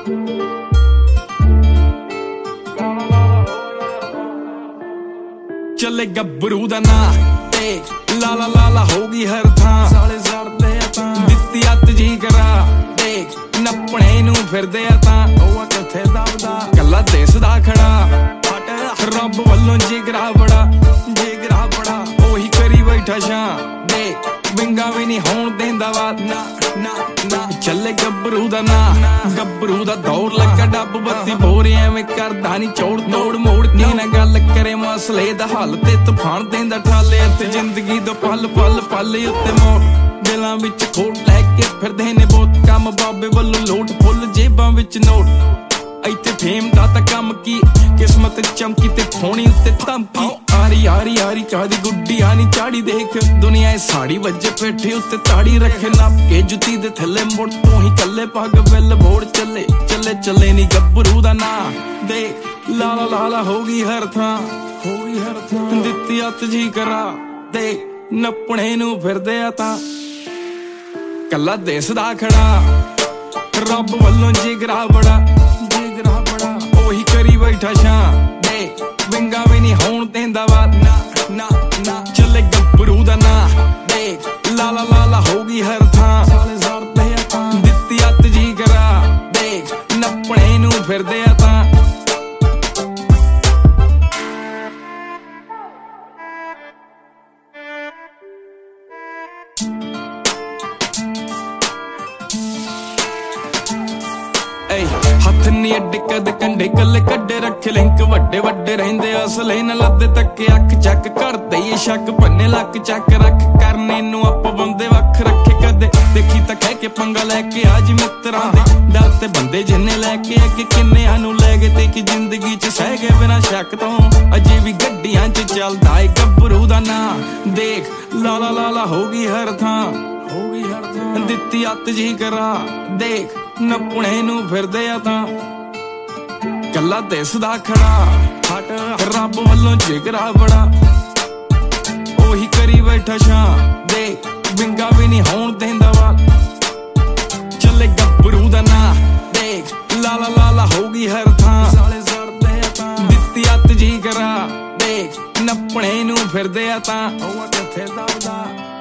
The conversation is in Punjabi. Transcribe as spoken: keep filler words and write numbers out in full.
ਚੱਲੇ ਗੱਭਰੂ ਦਾ ਨਾਂ ਤੇ ਲਾਲਾ ਲਾਲਾ ਹੋ ਗਈ ਹਰ ਥਾਂ। ਸਾਲੇ ਸੜਦੇ ਆ ਤਾਂ ਦਿੱਤੀ ਅੱਤ ਜੀ ਕਰਾ ਦੇਖ ਨੱਪਣੇ ਨੂੰ ਫਿਰਦੇ ਆ ਤਾਂ ਉਹ ਕਿੱਥੇ ਦਬਦਾ ਕੱਲਾ ਦਿਸਦਾ ਖੜਾ। ਰੱਬ ਵੱਲੋਂ ਜਿਗਰਾ ਬੜਾ ਜਿਗਰਾ ਬੜਾ ਉਹੀ ਕਰੀ ਬੈਠਾ ਸ਼ਾਂ ਦੇ ਵਿੰਗਾ ਵੀ ਨਹੀਂ ਹੋਣ ਦੇਂਦਾ ਵਾ ਨਾ ਨਾ ਨਾ। ਚੱਲੇ ਗੱਭਰੂ ਦਾ ਨਾਂ ਗੱਭਰੂ ਦਾ ਦੌਰ ਲੱਗਾ ਡੱਬ ਬੱਤੀ ਬੋਰੇ ਐਵੇਂ ਕਰਦਾ ਨੀ ਚੋੜ ਤੋੜ ਮੋੜ ਨੀ ਨਾ ਗੱਲ ਕਰੇ ਮਸਲੇ ਦਾ ਹੱਲ ਤੇ ਤੂਫਾਨ ਦੇਂਦਾ ਠਾਲੇ ਤੇ ਜ਼ਿੰਦਗੀ ਦਾ ਪਲ ਪਲ ਪਲ ਉੱਤੇ ਮੋੜ ਦਿਲਾਂ ਵਿੱਚ ਖੋਟ ਲੈ ਕੇ ਫਿਰਦੇ ਨੇ ਬਹੁਤ ਕੰਮ ਬਾਬੇ ਵੱਲੋਂ ਲੋਟ ਫੁੱਲ ਜੇਬਾਂ ਵਿੱਚ ਨੋਟ। ਇੱਥੇ ਫੇਮ ਦਾ ਤਾਂ ਕੰਮ ਕੀ ਕਿਸਮਤ ਚਮਕੀ ਤੇ ਥੋਣੀ ਉੱਤੇ ਧਮਕੀ ਆਰੀ ਆਰੀ ਆਰੀ ਕਾਦੀ ਗੁੱਡੀ ਆਨੀ ਚਾੜੀ ਦੇਖ ਦੁਨੀਆ ਇਹ ਸਾੜੀ ਵੱਜੇ ਪੇਠੇ ਉੱਤੇ ਤਾੜੀ ਰੱਖੇ ਨੱਪ ਕੇ ਜੁੱਤੀ ਦੇ ਥੱਲੇ ਮੁੜ ਤੋਂ ਹੀ ਕੱਲੇ ਪੱਗ ਬਿੱਲ ਬੋੜ ਚੱਲੇ ਚੱਲੇ ਚੱਲੇ ਨੀ ਗੱਭਰੂ ਦਾ ਨਾਂ ਦੇਖ ਲਾਲਾ ਲਾਲਾ ਹੋ ਗਈ ਹਰ ਥਾਂ ਹੋ ਗਈ ਹਰ ਥਾਂ ਦਿੱਤੀ ਅੱਤ ਜੀ ਕਰਾ ਦੇਖ ਨੱਪਣੇ ਨੂੰ ਫਿਰਦੇ ਆ ਤਾਂ ਕੱਲਾ ਦਿਸਦਾ ਖੜਾ। ਰੱਬ ਵੱਲੋਂ ਜਿਗਰਾ ਬੜਾ ਜਿਗਰਾ ਬੜਾ ਉਹੀ ਕਰੀ ਬੈਠਾ ਸ਼ਾਂ ਦੇ ਵਿੰਗਾ ਵੀ ਨਹੀਂ ਹੋਣ ਦੇਂਦਾ ਵਾ ਨਾ ਨਾ ਨਾ। ਚੱਲੇ ਗੱਭਰੂ ਦਾ ਨਾਂ ਦੇਖ ਲਾਲਾ ਲਾਲਾ ਹੋ ਗਈ ਹਰ ਥਾਂ। ਸਾਲੇ ਸੜਦੇ ਆ ਤਾਂ ਦਿੱਤੀ ਅੱਤ ਜੀ ਕਰਾ ਦੇਖ ਨੱਪਣੇ ਨੂੰ ਫਿਰਦੇ ਆ ਤਾਂ। ਹੱਥ ਨੀ ਅੱਡੇ ਕਦ ਕੰਡੇ ਕੱਲੇ ਕੱਡੇ ਰੱਖੇ ਲਿੰਕ ਵੱਡੇ ਵੱਡੇ ਰਹਿੰਦੇ ਅਸਲੇ ਨਾ ਲੱਦੇ ਤੱਕੇ ਅੱਖ ਚੱਕ ਕਰਦੇ ਏ ਸ਼ੱਕ ਪੰਨੇ ਲੱਕ ਚੱਕ ਰੱਖ ਕਰਨੇ ਨੂੰ ਆਪ ਬੰਦੇ ਵੱਖ ਰੱਖੇ ਕਦੇ ਦੇਖੀ ਤਾਂ ਕਹਿ ਕੇ ਪੰਗਾ ਲੈ ਕੇ ਅੱਜ ਮਿੱਤਰਾਂ ਦੇ ਡਰ ਤੇ ਬੰਦੇ ਜਿੰਨੇ ਲੈ ਕੇ ਆ ਕਿ ਕਿੰਨਿਆਂ ਨੂੰ ਲੈ ਗਏ ਤੇ ਕਿ ਜ਼ਿੰਦਗੀ ਚ ਸਹਿ ਗਏ ਬਿਨਾਂ ਸ਼ੱਕ ਤੋਂ ਅਜੇ ਵੀ ਗੱਡੀਆਂ ਚ ਚੱਲਦਾ ਏ ਗੱਭਰੂ ਦਾ ਨਾਂ ਦੇਖ ਲਾਲਾ ਲਾਲਾ ਹੋ ਗਈ ਹਰ ਥਾਂ ਹੋ ਗਈ ਹਰ ਥਾਂ ਦਿੱਤੀ ਅੱਤ ਜੀ ਕਰਾ ਦੇਖ ਨੱਪਣੇ ਨੂੰ ਫਿਰਦੇ ਆ ਤਾਂ ਕੱਲਾ ਦਿਸਦਾ ਖੜਾ। ਹਟ ਰੱਬ ਵੱਲੋਂ ਜਿਗਰਾ ਬੜਾ ਉਹੀ ਕਰੀ ਬੈਠਾ ਸ਼ਾਂ ਦੇ ਵਿੰਗਾ ਵੀ ਨਹੀਂ ਹੋਣ ਦੇਂਦਾ ਵਾ। ਚੱਲੇ ਗੱਭਰੂ ਦਾ ਨਾਂ ਦੇਖ ਲਾਲਾ ਲਾਲਾ ਹੋ ਗਈ ਹਰ ਥਾਂ। ਸਾਲੇ ਸੜਦੇ ਆ ਤਾਂ ਦਿੱਤੀ ਅੱਤ ਜੀ ਕਰਾ ਦੇਖ ਨੱਪਣੇ ਨੂੰ ਫਿਰਦੇ ਆ ਤਾਂ ਉਹ ਕਿੱਥੇ ਦਬਦਾ।